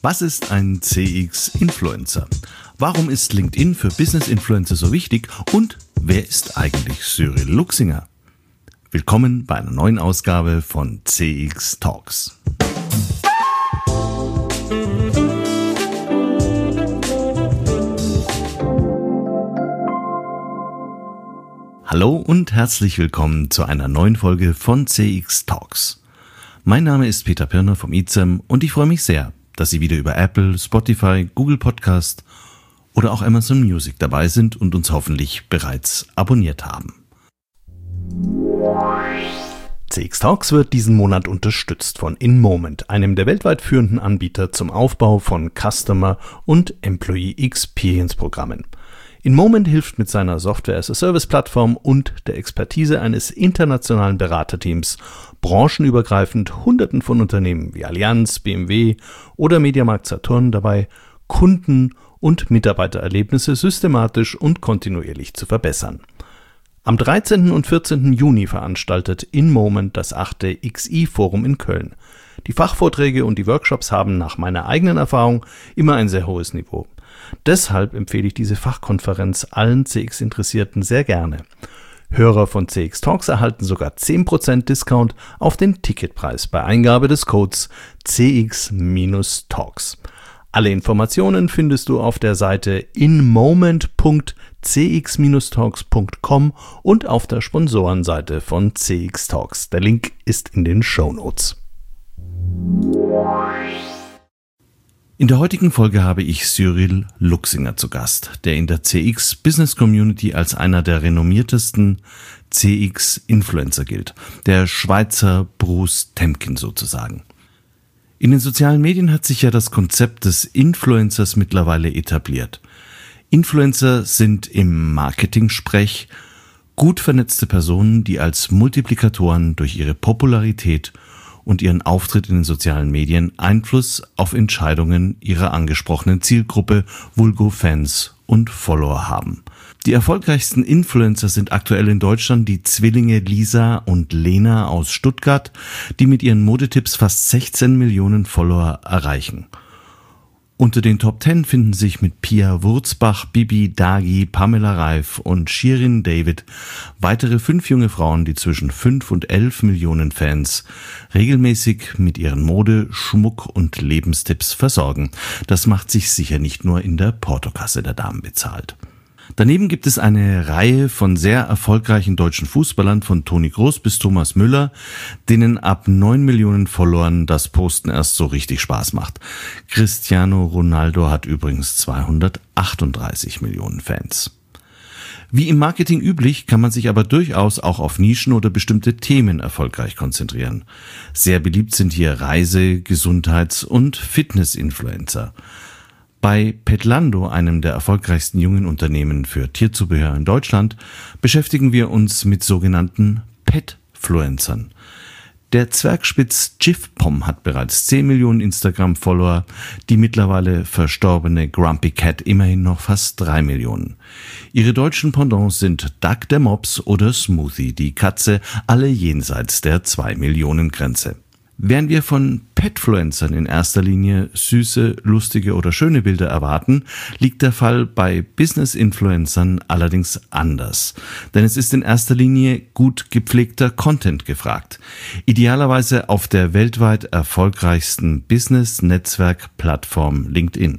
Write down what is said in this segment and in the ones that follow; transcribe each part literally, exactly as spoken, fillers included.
Was ist ein C X-Influencer? Warum ist LinkedIn für Business-Influencer so wichtig? Und wer ist eigentlich Cyril Luchsinger? Willkommen bei einer neuen Ausgabe von C X Talks. Hallo und herzlich willkommen zu einer neuen Folge von C X Talks. Mein Name ist Peter Pirner vom I Z E M und ich freue mich sehr, dass Sie wieder über Apple, Spotify, Google Podcast oder auch Amazon Music dabei sind und uns hoffentlich bereits abonniert haben. C X Talks wird diesen Monat unterstützt von InMoment, einem der weltweit führenden Anbieter zum Aufbau von Customer- und Employee Experience Programmen. InMoment hilft mit seiner Software-as-a-Service-Plattform und der Expertise eines internationalen Beraterteams branchenübergreifend Hunderten von Unternehmen wie Allianz, B M W oder Mediamarkt Saturn dabei, Kunden- und Mitarbeitererlebnisse systematisch und kontinuierlich zu verbessern. Am dreizehnten und vierzehnten Juni veranstaltet InMoment das achte X I-Forum in Köln. Die Fachvorträge und die Workshops haben nach meiner eigenen Erfahrung immer ein sehr hohes Niveau. Deshalb empfehle ich diese Fachkonferenz allen C X-Interessierten sehr gerne. Hörer von C X Talks erhalten sogar zehn Prozent Discount auf den Ticketpreis bei Eingabe des Codes C X Talks. Alle Informationen findest du auf der Seite inmoment punkt c x talks punkt com und auf der Sponsorenseite von C X Talks. Der Link ist in den Shownotes. In der heutigen Folge habe ich Cyril Luchsinger zu Gast, der in der C X Business Community als einer der renommiertesten C X-Influencer gilt. Der Schweizer Bruce Temkin sozusagen. In den sozialen Medien hat sich ja das Konzept des Influencers mittlerweile etabliert. Influencer sind im Marketing-Sprech gut vernetzte Personen, die als Multiplikatoren durch ihre Popularität und ihren Auftritt in den sozialen Medien Einfluss auf Entscheidungen ihrer angesprochenen Zielgruppe, vulgo Fans und Follower haben. Die erfolgreichsten Influencer sind aktuell in Deutschland die Zwillinge Lisa und Lena aus Stuttgart, die mit ihren Modetipps fast sechzehn Millionen Follower erreichen. Unter den Top zehn finden sich mit Pia Wurzbach, Bibi, Dagi, Pamela Reif und Shirin David weitere fünf junge Frauen, die zwischen fünf und elf Millionen Fans regelmäßig mit ihren Mode-, Schmuck- und Lebenstipps versorgen. Das macht sich sicher nicht nur in der Portokasse der Damen bezahlt. Daneben gibt es eine Reihe von sehr erfolgreichen deutschen Fußballern von Toni Kroos bis Thomas Müller, denen ab neun Millionen Followern das Posten erst so richtig Spaß macht. Cristiano Ronaldo hat übrigens zweihundertachtunddreißig Millionen Fans. Wie im Marketing üblich, kann man sich aber durchaus auch auf Nischen oder bestimmte Themen erfolgreich konzentrieren. Sehr beliebt sind hier Reise-, Gesundheits- und Fitness-Influencer. Bei Petlando, einem der erfolgreichsten jungen Unternehmen für Tierzubehör in Deutschland, beschäftigen wir uns mit sogenannten Petfluencern. Der Zwergspitz Jif-Pom hat bereits zehn Millionen Instagram-Follower, die mittlerweile verstorbene Grumpy Cat immerhin noch fast drei Millionen. Ihre deutschen Pendants sind Duck der Mops oder Smoothie, die Katze, alle jenseits der zwei Millionen Grenze. Während wir von Petfluencern in erster Linie süße, lustige oder schöne Bilder erwarten, liegt der Fall bei Business-Influencern allerdings anders. Denn es ist in erster Linie gut gepflegter Content gefragt. Idealerweise auf der weltweit erfolgreichsten Business-Netzwerk-Plattform LinkedIn.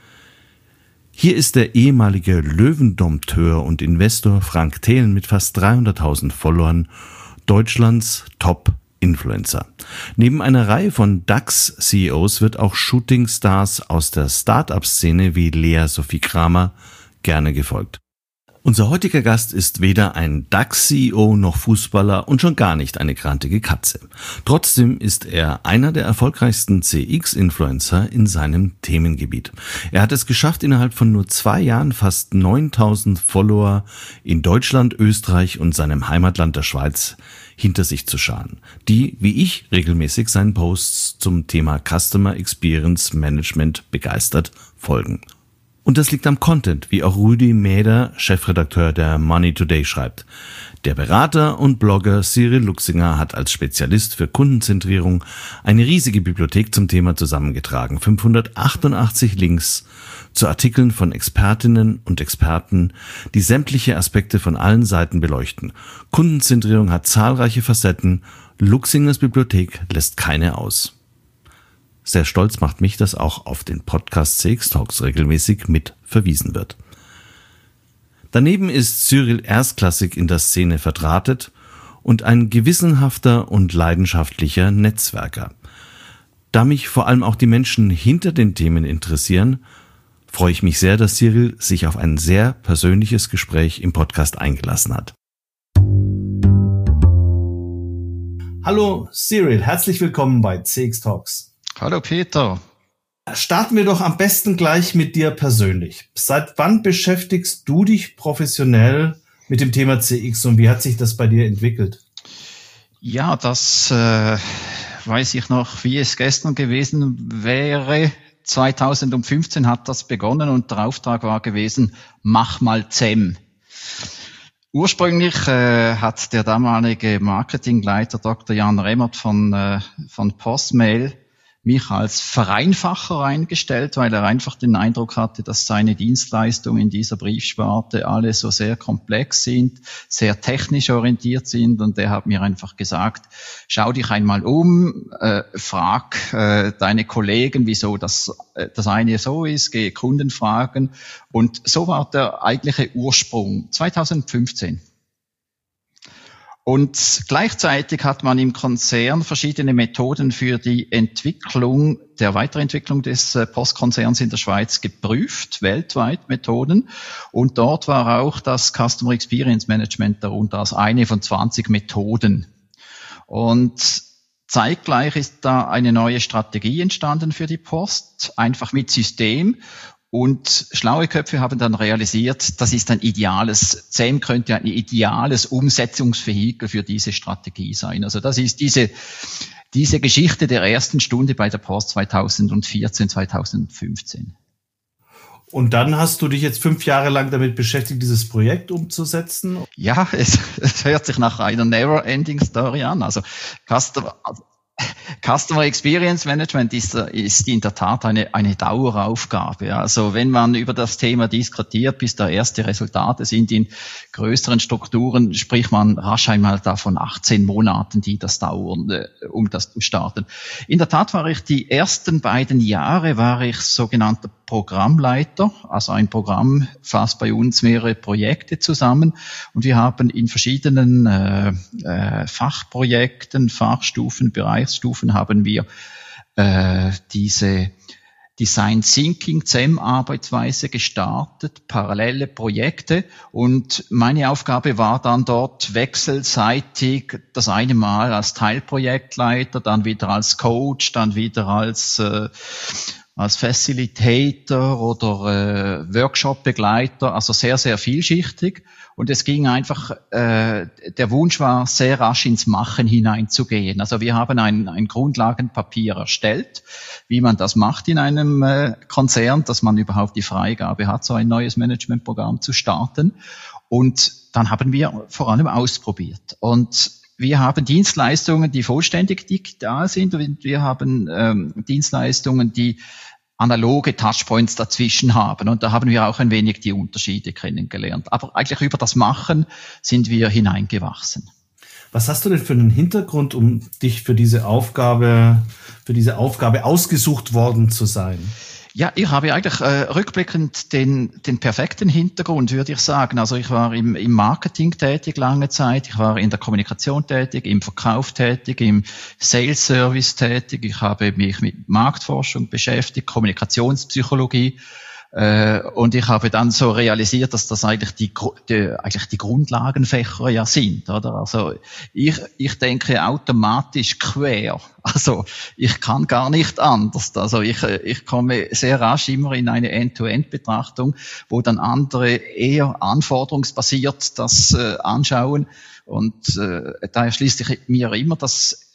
Hier ist der ehemalige Löwendompteur und Investor Frank Thelen mit fast dreihunderttausend Followern Deutschlands Top Influencer. Neben einer Reihe von DAX-C E Os wird auch Shooting-Stars aus der Start-up-Szene wie Lea Sophie Kramer gerne gefolgt. Unser heutiger Gast ist weder ein DAX-C E O noch Fußballer und schon gar nicht eine grantige Katze. Trotzdem ist er einer der erfolgreichsten C X-Influencer in seinem Themengebiet. Er hat es geschafft, innerhalb von nur zwei Jahren fast neuntausend Follower in Deutschland, Österreich und seinem Heimatland der Schweiz hinter sich zu scharen, die, wie ich, regelmäßig seinen Posts zum Thema Customer Experience Management begeistert folgen. Und das liegt am Content, wie auch Rüdi Mäder, Chefredakteur der Money Today, schreibt. Der Berater und Blogger Cyril Luchsinger hat als Spezialist für Kundenzentrierung eine riesige Bibliothek zum Thema zusammengetragen. fünfhundertachtundachtzig Links zu Artikeln von Expertinnen und Experten, die sämtliche Aspekte von allen Seiten beleuchten. Kundenzentrierung hat zahlreiche Facetten. Luchsingers Bibliothek lässt keine aus. Sehr stolz macht mich, dass auch auf den Podcast C X Talks regelmäßig mit verwiesen wird. Daneben ist Cyril erstklassig in der Szene verdrahtet und ein gewissenhafter und leidenschaftlicher Netzwerker. Da mich vor allem auch die Menschen hinter den Themen interessieren, freue ich mich sehr, dass Cyril sich auf ein sehr persönliches Gespräch im Podcast eingelassen hat. Hallo Cyril, herzlich willkommen bei C X Talks. Hallo Peter. Starten wir doch am besten gleich mit dir persönlich. Seit wann beschäftigst du dich professionell mit dem Thema C X und wie hat sich das bei dir entwickelt? Ja, das äh, weiß ich noch, wie es gestern gewesen wäre. zweitausendfünfzehn hat das begonnen und der Auftrag war gewesen, mach mal Z E M. Ursprünglich äh, hat der damalige Marketingleiter Doktor Jan Remmert von, äh, von Postmail mich als Vereinfacher eingestellt, weil er einfach den Eindruck hatte, dass seine Dienstleistungen in dieser Briefsparte alle so sehr komplex sind, sehr technisch orientiert sind und er hat mir einfach gesagt, schau dich einmal um, äh, frag äh, deine Kollegen, wieso das, äh, das eine so ist, geh Kunden fragen und so war der eigentliche Ursprung zweitausendfünfzehn. Und gleichzeitig hat man im Konzern verschiedene Methoden für die Entwicklung, der Weiterentwicklung des Postkonzerns in der Schweiz geprüft, weltweit Methoden. Und dort war auch das Customer Experience Management darunter als eine von zwanzig Methoden. Und zeitgleich ist da eine neue Strategie entstanden für die Post, einfach mit System. Und schlaue Köpfe haben dann realisiert, das ist ein ideales, Z E M könnte ein ideales Umsetzungsvehikel für diese Strategie sein. Also das ist diese, diese Geschichte der ersten Stunde bei der Post zweitausendvierzehn, zweitausendfünfzehn. Und dann hast du dich jetzt fünf Jahre lang damit beschäftigt, dieses Projekt umzusetzen? Ja, es, es hört sich nach einer Never-Ending-Story an. Also Customer, Customer Experience Management ist, ist in der Tat eine, eine Daueraufgabe. Also wenn man über das Thema diskutiert, bis da erste Resultate sind in größeren Strukturen, spricht man rasch einmal davon achtzehn Monaten, die das dauern, um das zu starten. In der Tat war ich die ersten beiden Jahre, war ich sogenannter Programmleiter. Also ein Programm fasst bei uns mehrere Projekte zusammen und wir haben in verschiedenen äh, äh, Fachprojekten, Fachstufen, Bereichsstufen haben wir äh, diese Design Thinking Z E M-Arbeitsweise gestartet, parallele Projekte und meine Aufgabe war dann dort wechselseitig das eine Mal als Teilprojektleiter, dann wieder als Coach, dann wieder als äh, als Facilitator oder äh, Workshop-Begleiter, also sehr, sehr vielschichtig. Und es ging einfach, äh, der Wunsch war, sehr rasch ins Machen hineinzugehen. Also wir haben ein, ein Grundlagenpapier erstellt, wie man das macht in einem äh, Konzern, dass man überhaupt die Freigabe hat, so ein neues Managementprogramm zu starten. Und dann haben wir vor allem ausprobiert. Und wir haben Dienstleistungen, die vollständig digital sind und wir haben ähm, Dienstleistungen, die analoge Touchpoints dazwischen haben. Und da haben wir auch ein wenig die Unterschiede kennengelernt. Aber eigentlich über das Machen sind wir hineingewachsen. Was hast du denn für einen Hintergrund, um dich für diese Aufgabe, für diese Aufgabe ausgesucht worden zu sein? Ja, ich habe eigentlich äh, rückblickend den, den perfekten Hintergrund, würde ich sagen. Also ich war im, im Marketing tätig lange Zeit, ich war in der Kommunikation tätig, im Verkauf tätig, im Sales Service tätig. Ich habe mich mit Marktforschung beschäftigt, Kommunikationspsychologie. Äh, und ich habe dann so realisiert, dass das eigentlich die, die, eigentlich die Grundlagenfächer ja sind, oder? Also ich, ich denke automatisch quer. Also ich kann gar nicht anders. Also ich, ich komme sehr rasch immer in eine End-to-End-Betrachtung, wo dann andere eher anforderungsbasiert das äh, anschauen. Und äh, da erschließt sich mir immer das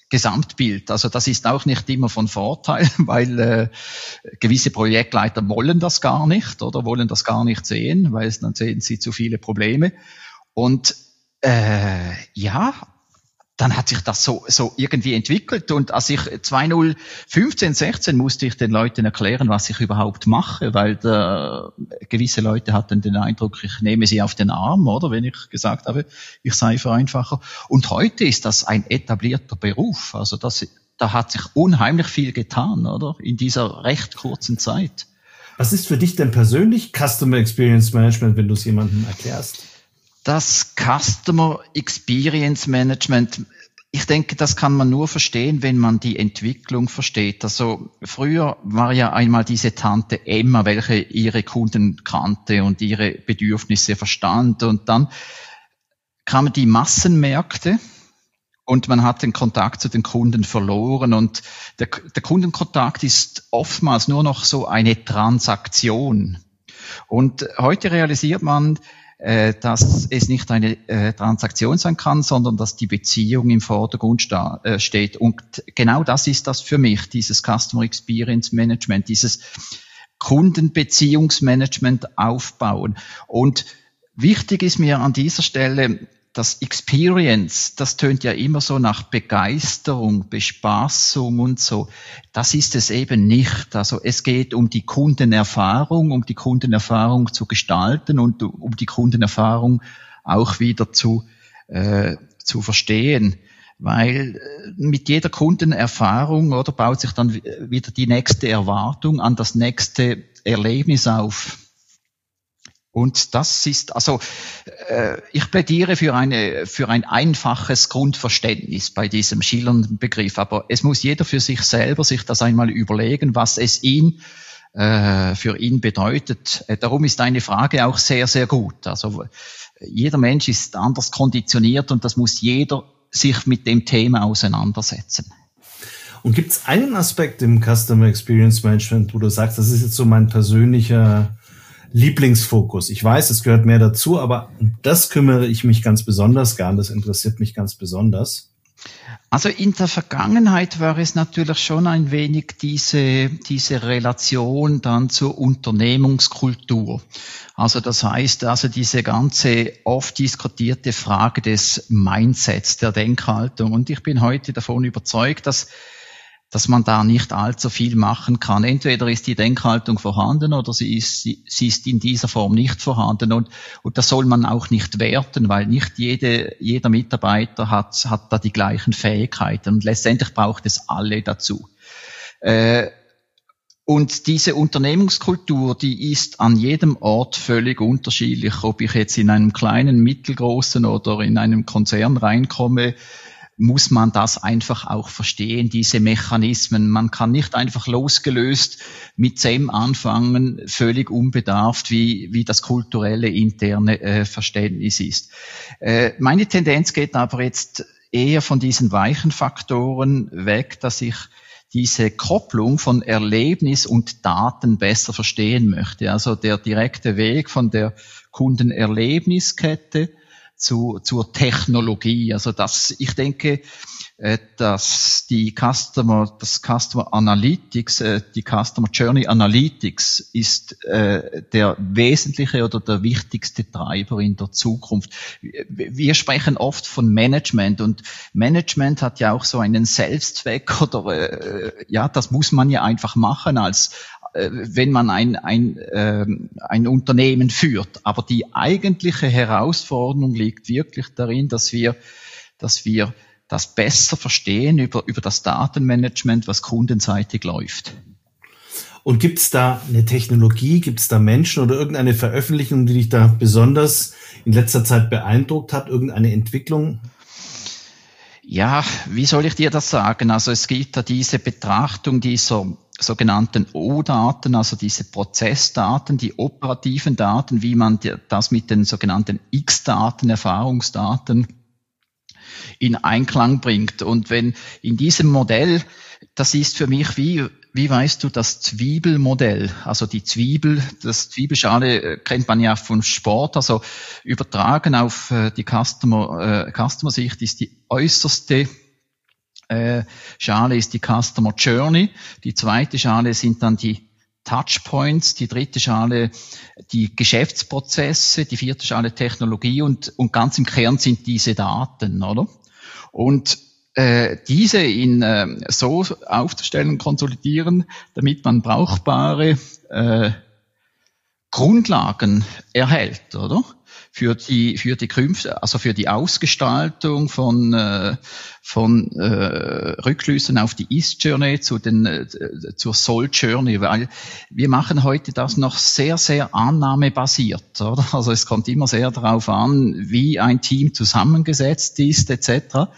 Gesamtbild. Also das ist auch nicht immer von Vorteil, weil äh, gewisse Projektleiter wollen das gar nicht oder wollen das gar nicht sehen, weil dann sehen sie zu viele Probleme. Und äh, ja, dann hat sich das so so irgendwie entwickelt. Und als ich zweitausendfünfzehn, sechzehn musste ich den Leuten erklären, was ich überhaupt mache, weil da, gewisse Leute hatten den Eindruck, ich nehme sie auf den Arm, oder wenn ich gesagt habe, ich sei Vereinfacher. Und heute ist das ein etablierter Beruf. Also das, da hat sich unheimlich viel getan, oder in dieser recht kurzen Zeit. Was ist für dich denn persönlich Customer Experience Management, wenn du es jemandem erklärst? Das Customer Experience Management, ich denke, das kann man nur verstehen, wenn man die Entwicklung versteht. Also früher war ja einmal diese Tante Emma, welche ihre Kunden kannte und ihre Bedürfnisse verstand. Und dann kamen die Massenmärkte und man hat den Kontakt zu den Kunden verloren. Und der, der Kundenkontakt ist oftmals nur noch so eine Transaktion. Und heute realisiert man, dass es nicht eine äh, Transaktion sein kann, sondern dass die Beziehung im Vordergrund sta- äh, steht. Und genau das ist das für mich, dieses Customer Experience Management, dieses Kundenbeziehungsmanagement aufbauen. Und wichtig ist mir an dieser Stelle, das Experience, das tönt ja immer so nach Begeisterung, Bespaßung und so. Das ist es eben nicht. Also es geht um die Kundenerfahrung, um die Kundenerfahrung zu gestalten und um die Kundenerfahrung auch wieder zu, äh, zu verstehen. Weil mit jeder Kundenerfahrung, oder, baut sich dann wieder die nächste Erwartung an das nächste Erlebnis auf. Und das ist, also äh, ich plädiere für eine für ein einfaches Grundverständnis bei diesem schillernden Begriff. Aber es muss jeder für sich selber sich das einmal überlegen, was es ihn äh, für ihn bedeutet. Äh, darum ist eine Frage auch sehr, sehr gut. Also jeder Mensch ist anders konditioniert und das muss jeder sich mit dem Thema auseinandersetzen. Und gibt es einen Aspekt im Customer Experience Management, wo du sagst, das ist jetzt so mein persönlicher Lieblingsfokus? Ich weiß, es gehört mehr dazu, aber um das kümmere ich mich ganz besonders gern. Das interessiert mich ganz besonders. Also in der Vergangenheit war es natürlich schon ein wenig diese, diese Relation dann zur Unternehmungskultur. Also das heißt, also diese ganze oft diskutierte Frage des Mindsets, der Denkhaltung. Und ich bin heute davon überzeugt, dass dass man da nicht allzu viel machen kann. Entweder ist die Denkhaltung vorhanden oder sie ist, sie, sie ist in dieser Form nicht vorhanden. Und, und das soll man auch nicht werten, weil nicht jede, jeder Mitarbeiter hat, hat da die gleichen Fähigkeiten. Und letztendlich braucht es alle dazu. Äh, und diese Unternehmenskultur, die ist an jedem Ort völlig unterschiedlich. Ob ich jetzt in einem kleinen, mittelgroßen oder in einem Konzern reinkomme, muss man das einfach auch verstehen, diese Mechanismen. Man kann nicht einfach losgelöst mit SEM anfangen, völlig unbedarft, wie, wie das kulturelle interne äh, Verständnis ist. Äh, meine Tendenz geht aber jetzt eher von diesen weichen Faktoren weg, dass ich diese Kopplung von Erlebnis und Daten besser verstehen möchte. Also der direkte Weg von der Kundenerlebniskette zu, zur Technologie. Also das, ich denke, dass die Customer, das Customer Analytics, die Customer Journey Analytics ist der wesentliche oder der wichtigste Treiber in der Zukunft. Wir sprechen oft von Management und Management hat ja auch so einen Selbstzweck oder ja, das muss man ja einfach machen als wenn man ein, ein, äh, ein Unternehmen führt. Aber die eigentliche Herausforderung liegt wirklich darin, dass wir, dass wir das besser verstehen über, über das Datenmanagement, was kundenseitig läuft. Und gibt es da eine Technologie, gibt es da Menschen oder irgendeine Veröffentlichung, die dich da besonders in letzter Zeit beeindruckt hat, irgendeine Entwicklung? Ja, wie soll ich dir das sagen? Also es gibt da diese Betrachtung dieser sogenannten O-Daten, also diese Prozessdaten, die operativen Daten, wie man das mit den sogenannten X-Daten, Erfahrungsdaten in Einklang bringt. Und wenn in diesem Modell, das ist für mich wie, wie weißt du, das Zwiebelmodell, also die Zwiebel, das Zwiebelschale kennt man ja vom Sport, also übertragen auf die Customer, äh, Customer-Sicht ist die äußerste äh, Schale ist die Customer Journey, die zweite Schale sind dann die Touchpoints, die dritte Schale die Geschäftsprozesse, die vierte Schale Technologie und, und ganz im Kern sind diese Daten, oder? Und äh, diese in äh, so aufzustellen und konsolidieren, damit man brauchbare äh, Grundlagen erhält, oder? Für die, für die Künfte, also für die Ausgestaltung von, äh, von äh, Rückschlüssen auf die Ist-Journey zu den, äh, zur Soll-Journey, weil wir machen heute das noch sehr, sehr annahmebasiert, oder? Also es kommt immer sehr darauf an, wie ein Team zusammengesetzt ist, et cetera.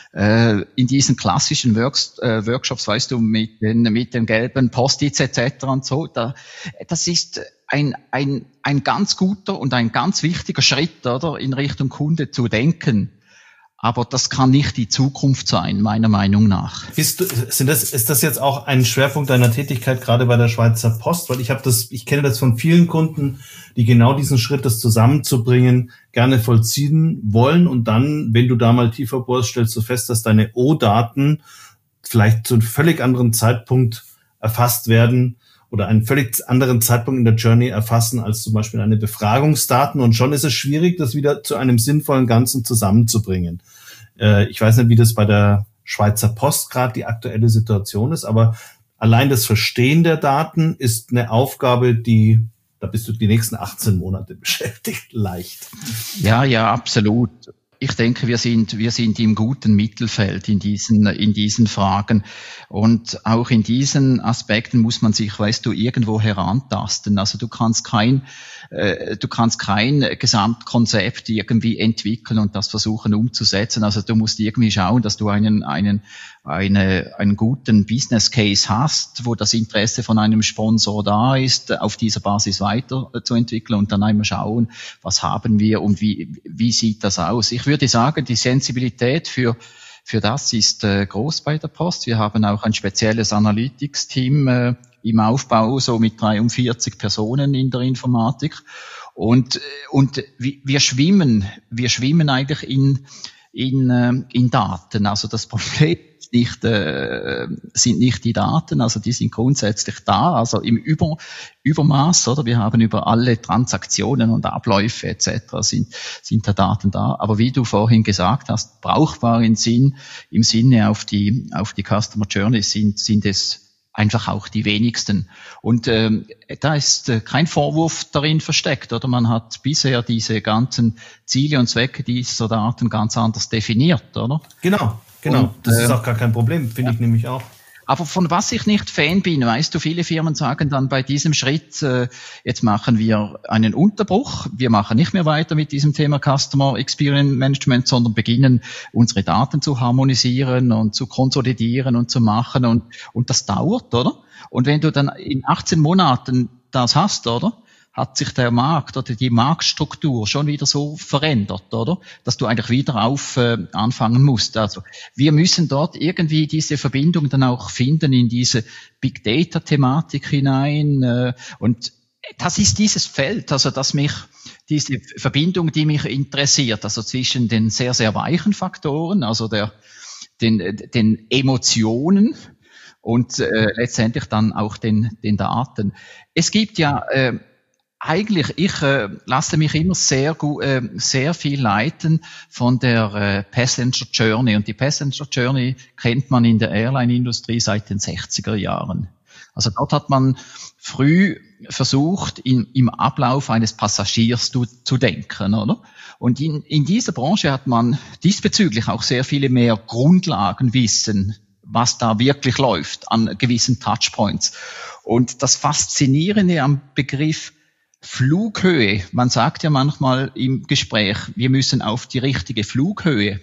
Äh, in diesen klassischen Works, äh, Workshops, weißt du, mit den, mit den gelben Post-its et cetera und so, da, das ist ein, ein, ein ganz guter und ein ganz wichtiger Schritt, oder, in Richtung Kunde zu denken. Aber das kann nicht die Zukunft sein, meiner Meinung nach. Bist du, sind das, ist das jetzt auch ein Schwerpunkt deiner Tätigkeit gerade bei der Schweizer Post? Weil ich habe das, ich kenne das von vielen Kunden, die genau diesen Schritt, das zusammenzubringen, gerne vollziehen wollen. Und dann, wenn du da mal tiefer bohrst, stellst du fest, dass deine O-Daten vielleicht zu einem völlig anderen Zeitpunkt erfasst werden oder einen völlig anderen Zeitpunkt in der Journey erfassen als zum Beispiel eine Befragungsdaten. Und schon ist es schwierig, das wieder zu einem sinnvollen Ganzen zusammenzubringen. Äh, ich weiß nicht, wie das bei der Schweizer Post gerade die aktuelle Situation ist, aber allein das Verstehen der Daten ist eine Aufgabe, die, da bist du die nächsten achtzehn Monate beschäftigt, leicht. Ja, ja, absolut. Ich denke, wir sind, wir sind im guten Mittelfeld in diesen, in diesen Fragen. Und auch in diesen Aspekten muss man sich, weißt du, irgendwo herantasten. Also du kannst kein, äh, du kannst kein Gesamtkonzept irgendwie entwickeln und das versuchen umzusetzen. Also du musst irgendwie schauen, dass du einen, einen, eine, einen guten Business Case hast, wo das Interesse von einem Sponsor da ist, auf dieser Basis weiter zu entwickeln und dann einmal schauen, was haben wir und wie, wie sieht das aus. Ich würde sagen, die Sensibilität für für das ist äh, groß bei der Post. Wir haben auch ein spezielles Analytics-Team äh, im Aufbau, so mit dreiundvierzig Personen in der Informatik. Und und wir schwimmen, wir schwimmen eigentlich in in äh, in Daten. Also das Problem ist nicht, äh, sind nicht die Daten, also die sind grundsätzlich da, also im Über, Übermaß, oder? Wir haben über alle Transaktionen und Abläufe et cetera sind sind da Daten da. Aber wie du vorhin gesagt hast, brauchbar im Sinn im Sinne auf die auf die Customer Journey sind sind es einfach auch die wenigsten. Und ähm, da ist äh, kein Vorwurf darin versteckt, oder? Man hat bisher diese ganzen Ziele und Zwecke dieser Daten ganz anders definiert, oder? Genau, genau. Und, das äh, ist auch gar kein Problem, finde ja. ich nämlich auch. Aber von was ich nicht Fan bin, weißt du, viele Firmen sagen dann bei diesem Schritt, äh, jetzt machen wir einen Unterbruch, wir machen nicht mehr weiter mit diesem Thema Customer Experience Management, sondern beginnen unsere Daten zu harmonisieren und zu konsolidieren und zu machen und, und das dauert, oder? Und wenn du dann in achtzehn Monaten das hast, oder? Hat sich der Markt oder die Marktstruktur schon wieder so verändert, oder? Dass du eigentlich wieder auf äh, anfangen musst. Also wir müssen dort irgendwie diese Verbindung dann auch finden in diese Big Data Thematik hinein. Äh, und das ist dieses Feld, also dass mich diese Verbindung, die mich interessiert, also zwischen den sehr, sehr weichen Faktoren, also der den, den Emotionen und äh, letztendlich dann auch den, den Daten. Es gibt ja äh, Eigentlich, ich äh, lasse mich immer sehr gut, äh, sehr viel leiten von der äh, Passenger Journey. Und die Passenger Journey kennt man in der Airline-Industrie seit den sechziger Jahren. Also dort hat man früh versucht, in, im Ablauf eines Passagiers zu, zu denken, oder? Und in, in dieser Branche hat man diesbezüglich auch sehr viele mehr Grundlagenwissen, was da wirklich läuft an gewissen Touchpoints. Und das Faszinierende am Begriff Flughöhe, man sagt ja manchmal im Gespräch, wir müssen auf die richtige Flughöhe.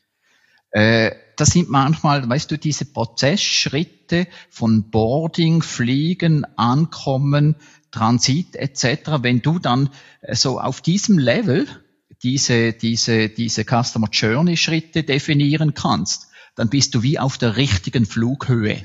Äh, das sind manchmal, weißt du, diese Prozessschritte von Boarding, Fliegen, Ankommen, Transit et cetera. Wenn du dann so auf diesem Level diese diese diese Customer Journey Schritte definieren kannst, dann bist du wie auf der richtigen Flughöhe.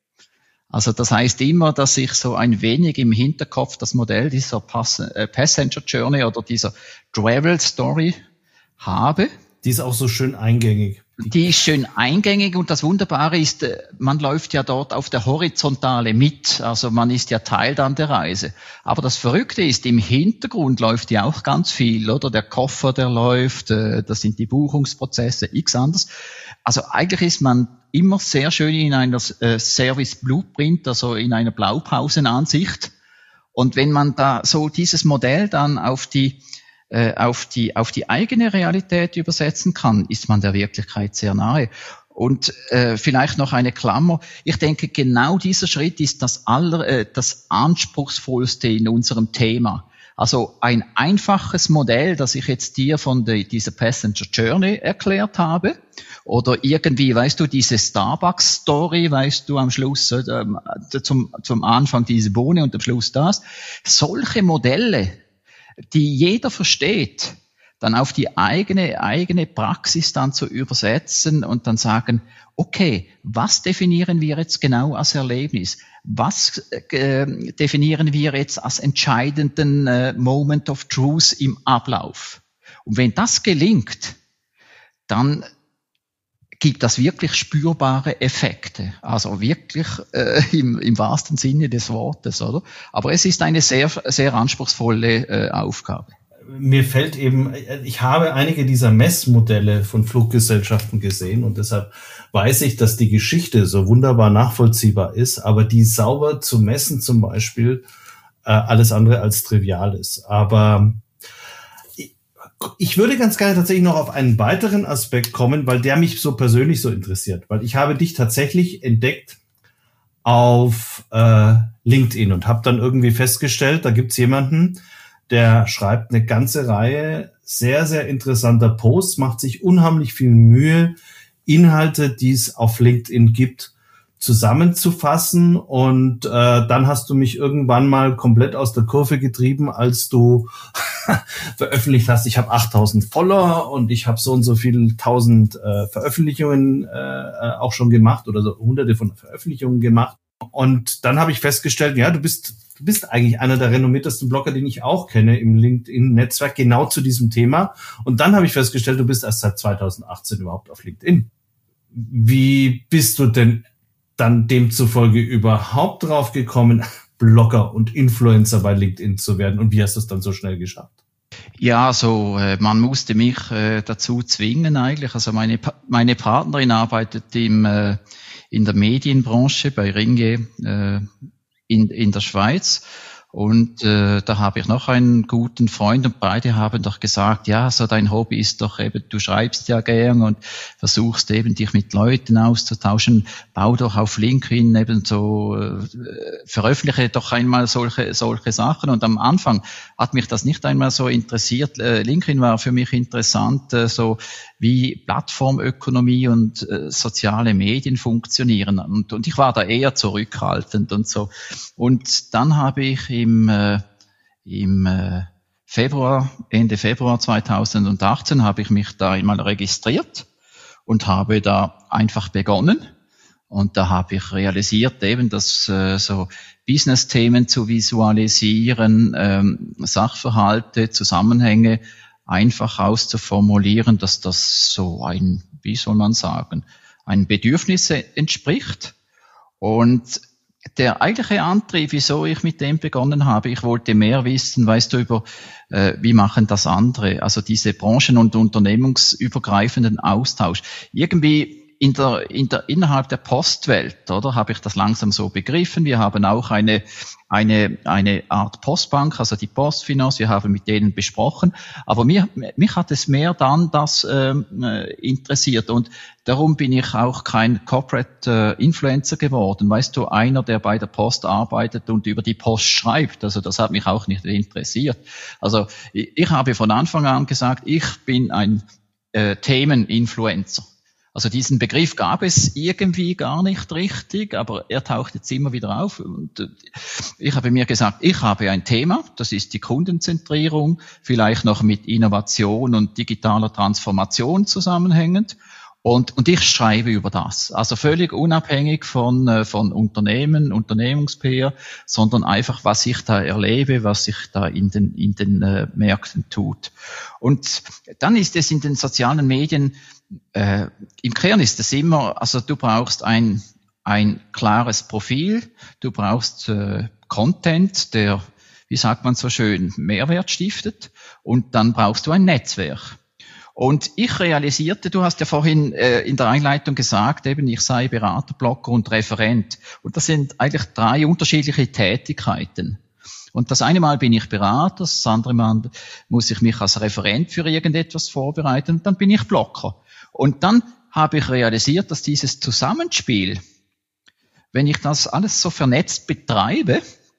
Also das heißt immer, dass ich so ein wenig im Hinterkopf das Modell dieser Pass- äh, Passenger Journey oder dieser Travel Story habe. Die ist auch so schön eingängig. Die ist schön eingängig und das Wunderbare ist, man läuft ja dort auf der Horizontale mit, also man ist ja Teil dann der Reise. Aber das Verrückte ist, im Hintergrund läuft ja auch ganz viel, oder? Der Koffer, der läuft, das sind die Buchungsprozesse, x anderes. Also eigentlich ist man immer sehr schön in einer Service Blueprint, also in einer Blaupausenansicht. Und wenn man da so dieses Modell dann auf die auf die auf die eigene Realität übersetzen kann, ist man der Wirklichkeit sehr nahe. Und äh, vielleicht noch eine Klammer. Ich denke, genau dieser Schritt ist das aller äh, das anspruchsvollste in unserem Thema. Also ein einfaches Modell, das ich jetzt dir von de, dieser Passenger Journey erklärt habe, oder irgendwie, weißt du, diese Starbucks-Story, weißt du, am Schluss äh, zum zum Anfang diese Bohne und am Schluss das. Solche Modelle, die jeder versteht, dann auf die eigene, eigene Praxis dann zu übersetzen und dann sagen, okay, was definieren wir jetzt genau als Erlebnis? Was äh, definieren wir jetzt als entscheidenden äh, Moment of Truth im Ablauf? Und wenn das gelingt, dann gibt das wirklich spürbare Effekte, also wirklich äh, im, im wahrsten Sinne des Wortes, oder? Aber es ist eine sehr, sehr anspruchsvolle äh, Aufgabe. Mir fällt eben, ich habe einige dieser Messmodelle von Fluggesellschaften gesehen und deshalb weiß ich, dass die Geschichte so wunderbar nachvollziehbar ist, aber die sauber zu messen zum Beispiel äh, alles andere als trivial ist. Aber ich würde ganz gerne tatsächlich noch auf einen weiteren Aspekt kommen, weil der mich so persönlich so interessiert. Weil ich habe dich tatsächlich entdeckt auf äh, LinkedIn und habe dann irgendwie festgestellt, da gibt's jemanden, der schreibt eine ganze Reihe sehr, sehr interessanter Posts, macht sich unheimlich viel Mühe, Inhalte, die es auf LinkedIn gibt, zusammenzufassen. Und äh, dann hast du mich irgendwann mal komplett aus der Kurve getrieben, als du veröffentlicht hast, ich habe achttausend Follower und ich habe so und so viele tausend äh, Veröffentlichungen äh, auch schon gemacht oder so hunderte von Veröffentlichungen gemacht. Und dann habe ich festgestellt, ja, du bist du bist eigentlich einer der renommiertesten Blogger, den ich auch kenne im LinkedIn-Netzwerk, genau zu diesem Thema. Und dann habe ich festgestellt, du bist erst seit zweitausendachtzehn überhaupt auf LinkedIn. Wie bist du denn dann demzufolge überhaupt drauf gekommen, Blogger und Influencer bei LinkedIn zu werden? Und wie hast du es dann so schnell geschafft? Ja, so äh, man musste mich äh, dazu zwingen eigentlich. Also meine pa- meine Partnerin arbeitet im äh, in der Medienbranche bei Ringe äh, in in der Schweiz. Und äh, da habe ich noch einen guten Freund und beide haben doch gesagt, ja, so dein Hobby ist doch eben, du schreibst ja gern und versuchst eben dich mit Leuten auszutauschen, bau doch auf LinkedIn eben so, äh, veröffentliche doch einmal solche solche Sachen. Und am Anfang hat mich das nicht einmal so interessiert. Äh, LinkedIn war für mich interessant, äh, so wie Plattformökonomie und äh, soziale Medien funktionieren. Und, und ich war da eher zurückhaltend und so. Und dann habe ich im, äh, im äh, Februar, Ende Februar zweitausendachtzehn habe ich mich da einmal registriert und habe da einfach begonnen. Und da habe ich realisiert eben, dass äh, so Business-Themen zu visualisieren, ähm, Sachverhalte, Zusammenhänge einfach auszuformulieren, dass das so ein, wie soll man sagen, ein Bedürfnis entspricht. Und der eigentliche Antrieb, wieso ich mit dem begonnen habe, ich wollte mehr wissen, weißt du, über äh, wie machen das andere, also diese branchen- und unternehmensübergreifenden Austausch. Irgendwie in der, in der, innerhalb der Postwelt, oder, habe ich das langsam so begriffen. Wir haben auch eine, eine, eine Art Postbank, also die Postfinance, wir haben mit denen besprochen. Aber mir, mich hat es mehr dann das ähm, interessiert und darum bin ich auch kein Corporate äh, Influencer geworden. Weißt du, einer, der bei der Post arbeitet und über die Post schreibt, also das hat mich auch nicht interessiert. Also ich, ich habe von Anfang an gesagt, ich bin ein äh, Themeninfluencer. Also diesen Begriff gab es irgendwie gar nicht richtig, aber er taucht jetzt immer wieder auf. Und ich habe mir gesagt, ich habe ein Thema, das ist die Kundenzentrierung, vielleicht noch mit Innovation und digitaler Transformation zusammenhängend. Und, und ich schreibe über das. Also völlig unabhängig von, von Unternehmen, Unternehmungs-P R, sondern einfach, was ich da erlebe, was sich da in den, in den äh, Märkten tut. Und dann ist es in den sozialen Medien Äh, im Kern ist es immer, also du brauchst ein, ein klares Profil, du brauchst äh, Content, der, wie sagt man so schön, Mehrwert stiftet, und dann brauchst du ein Netzwerk. Und ich realisierte, du hast ja vorhin äh, in der Einleitung gesagt, eben ich sei Berater, Blogger und Referent. Und das sind eigentlich drei unterschiedliche Tätigkeiten. Und das eine Mal bin ich Berater, das andere Mal muss ich mich als Referent für irgendetwas vorbereiten, und dann bin ich Blogger. Und dann habe ich realisiert, dass dieses Zusammenspiel, wenn ich das alles so vernetzt betreibe,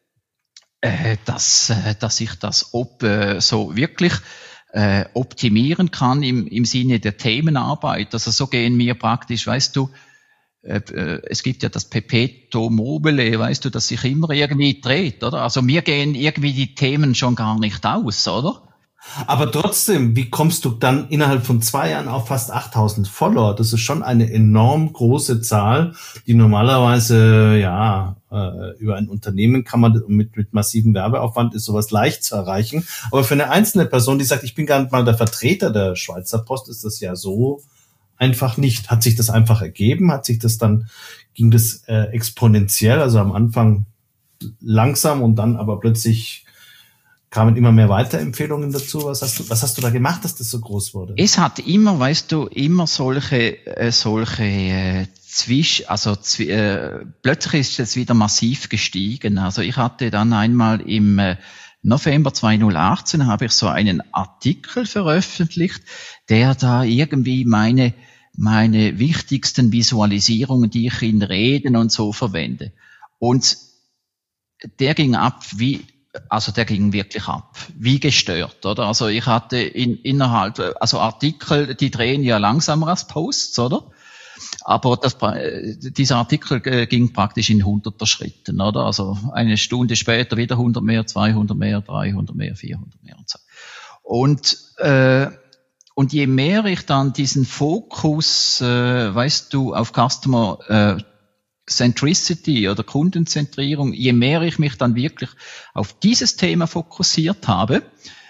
äh, dass, äh, dass ich das ob, äh, so wirklich Äh, optimieren kann im, im Sinne der Themenarbeit. Also so gehen mir praktisch, weißt du, äh, äh, es gibt ja das Perpetuum mobile, weißt du, das sich immer irgendwie dreht, oder? Also mir gehen irgendwie die Themen schon gar nicht aus, oder? Aber trotzdem, wie kommst du dann innerhalb von zwei Jahren auf fast achttausend Follower? Das ist schon eine enorm große Zahl, die normalerweise, ja, äh, über ein Unternehmen kann man mit, mit massivem Werbeaufwand ist sowas leicht zu erreichen. Aber für eine einzelne Person, die sagt, ich bin gar nicht mal der Vertreter der Schweizer Post, ist das ja so einfach nicht. Hat sich das einfach ergeben? Hat sich das dann, ging das äh, exponentiell, also am Anfang langsam und dann aber plötzlich kamen immer mehr Weiterempfehlungen dazu. Was hast du, was hast du da gemacht, dass das so groß wurde? Es hat immer, weißt du, immer solche, äh, solche äh, Zwisch, also zwi äh, plötzlich ist es wieder massiv gestiegen. Also ich hatte dann einmal im äh, November zweitausendachtzehn habe ich so einen Artikel veröffentlicht, der da irgendwie meine meine wichtigsten Visualisierungen, die ich in Reden und so verwende. Und der ging ab wie Also der ging wirklich ab, wie gestört, oder? Also ich hatte in, innerhalb, also Artikel, die drehen ja langsamer als Posts, oder? Aber das, dieser Artikel ging praktisch in hunderter Schritten, oder? Also eine Stunde später wieder hundert mehr, zweihundert mehr, dreihundert mehr, vierhundert mehr und so. Und äh, und je mehr ich dann diesen Fokus, äh, weißt du, auf Customer äh, Centricity oder Kundenzentrierung, je mehr ich mich dann wirklich auf dieses Thema fokussiert habe,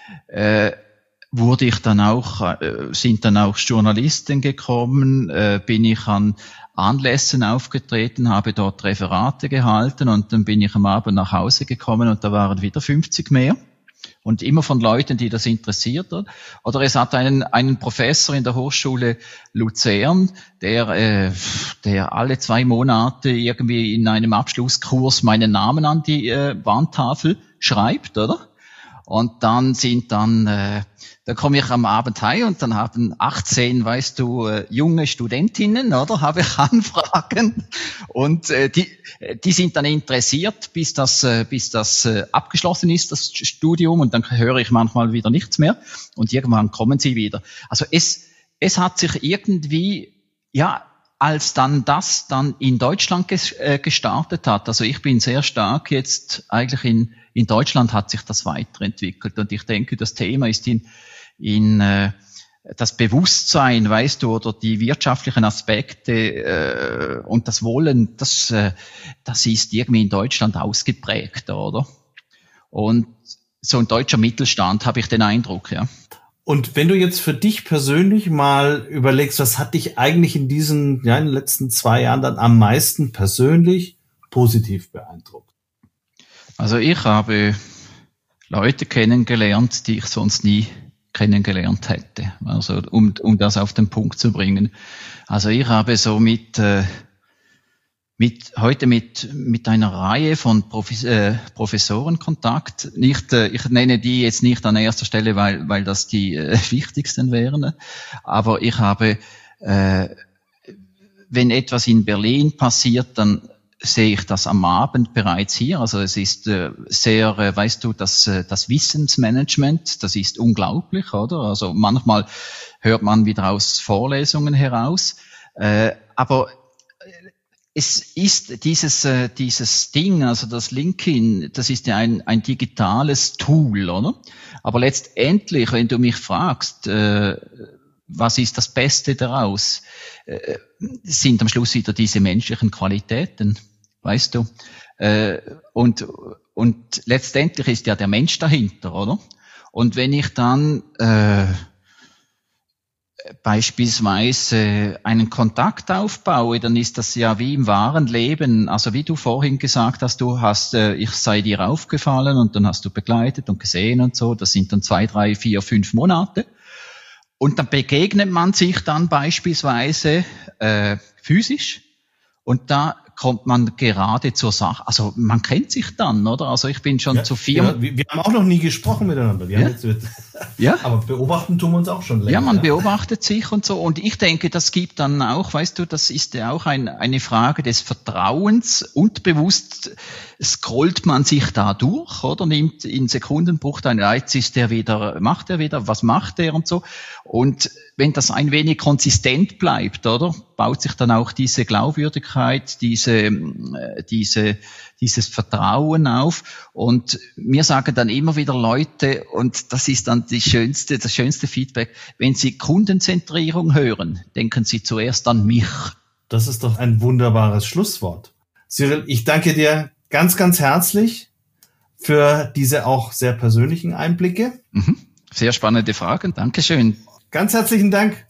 äh, wurde ich dann auch, äh, sind dann auch Journalisten gekommen, äh, bin ich an Anlässen aufgetreten, habe dort Referate gehalten, und dann bin ich am Abend nach Hause gekommen und da waren wieder fünfzig mehr. Und immer von Leuten, die das interessiert. Oder es hat einen, einen Professor in der Hochschule Luzern, der, äh, der alle zwei Monate irgendwie in einem Abschlusskurs meinen Namen an die äh, Wandtafel schreibt, oder? Und dann sind dann, äh, da komme ich am Abend heim und dann haben achtzehn, weißt du, äh, junge Studentinnen, oder, habe ich Anfragen, und äh, die, die sind dann interessiert, bis das, äh, bis das äh, abgeschlossen ist, das Studium, und dann höre ich manchmal wieder nichts mehr, und irgendwann kommen sie wieder. Also es, es hat sich irgendwie, ja, als dann das dann in Deutschland ges- äh, gestartet hat, also ich bin sehr stark jetzt eigentlich in in Deutschland hat sich das weiterentwickelt, und ich denke, das Thema ist in in äh, das Bewusstsein, weißt du, oder die wirtschaftlichen Aspekte äh, und das Wollen, das äh, das ist irgendwie in Deutschland ausgeprägt, oder? Und so ein deutscher Mittelstand, habe ich den Eindruck, ja. Und wenn du jetzt für dich persönlich mal überlegst, was hat dich eigentlich in diesen, ja, in den letzten zwei Jahren dann am meisten persönlich positiv beeindruckt? Also ich habe Leute kennengelernt, die ich sonst nie kennengelernt hätte. Also um, um das auf den Punkt zu bringen. Also ich habe so mit, äh, mit heute mit mit einer Reihe von Profes- äh, Professoren Kontakt. Nicht, äh, ich nenne die jetzt nicht an erster Stelle, weil weil das die äh, wichtigsten wären. Aber ich habe, äh, wenn etwas in Berlin passiert, dann sehe ich das am Abend bereits hier. Also es ist äh, sehr, äh, weißt du, das, äh, das Wissensmanagement, das ist unglaublich, oder? Also manchmal hört man wieder aus Vorlesungen heraus. Äh, aber es ist dieses, äh, dieses Ding, also das LinkedIn, das ist ja ein, ein digitales Tool, oder? Aber letztendlich, wenn du mich fragst, äh, was ist das Beste daraus, äh, sind am Schluss wieder diese menschlichen Qualitäten. Weißt du? Äh, und, und letztendlich ist ja der Mensch dahinter, oder? Und wenn ich dann, äh, beispielsweise einen Kontakt aufbaue, dann ist das ja wie im wahren Leben. Also wie du vorhin gesagt hast, du hast, äh, ich sei dir aufgefallen und dann hast du begleitet und gesehen und so. Das sind dann zwei, drei, vier, fünf Monate. Und dann begegnet man sich dann beispielsweise äh, physisch und da kommt man gerade zur Sache. Also man kennt sich dann, oder? Also ich bin schon ja, zu vier... Ja, wir, wir haben auch noch nie gesprochen miteinander. Wir ja? haben jetzt, ja? Aber beobachten tun wir uns auch schon länger. Ja, man ja? beobachtet sich und so. Und ich denke, das gibt dann auch, weißt du, das ist ja auch ein, eine Frage des Vertrauens. Und bewusst scrollt man sich da durch, oder? Nimmt in Sekundenbruchteilen, jetzt ist der wieder, macht er wieder, was macht er und so. Und wenn das ein wenig konsistent bleibt, oder? Baut sich dann auch diese Glaubwürdigkeit, diese, diese, dieses Vertrauen auf. Und mir sagen dann immer wieder Leute, und das ist dann die schönste, das schönste Feedback, wenn sie Kundenzentrierung hören, denken sie zuerst an mich. Das ist doch ein wunderbares Schlusswort. Cyril, ich danke dir ganz, ganz herzlich für diese auch sehr persönlichen Einblicke. Mhm. Sehr spannende Fragen. Dankeschön. Ganz herzlichen Dank.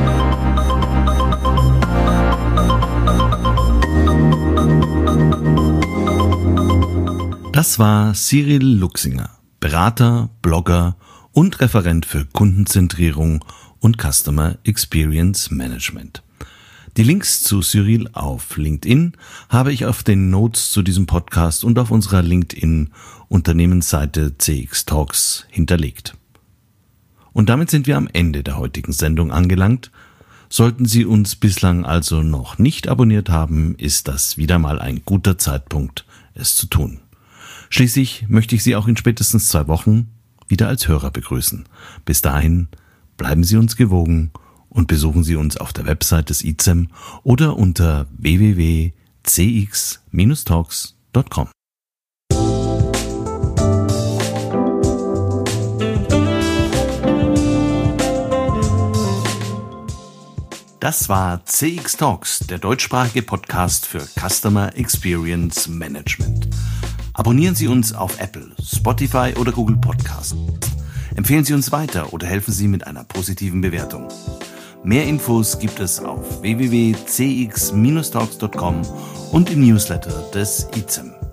Das war Cyril Luchsinger, Berater, Blogger und Referent für Kundenzentrierung und Customer Experience Management. Die Links zu Cyril auf LinkedIn habe ich auf den Notes zu diesem Podcast und auf unserer LinkedIn-Unternehmensseite C X Talks hinterlegt. Und damit sind wir am Ende der heutigen Sendung angelangt. Sollten Sie uns bislang also noch nicht abonniert haben, ist das wieder mal ein guter Zeitpunkt, es zu tun. Schließlich möchte ich Sie auch in spätestens zwei Wochen wieder als Hörer begrüßen. Bis dahin bleiben Sie uns gewogen und besuchen Sie uns auf der Website des I Z E M oder unter w w w punkt c x Bindestrich talks punkt com. Das war C X Talks, der deutschsprachige Podcast für Customer Experience Management. Abonnieren Sie uns auf Apple, Spotify oder Google Podcasts. Empfehlen Sie uns weiter oder helfen Sie mit einer positiven Bewertung. Mehr Infos gibt es auf w w w punkt c x Bindestrich talks punkt com und im Newsletter des I Z E M.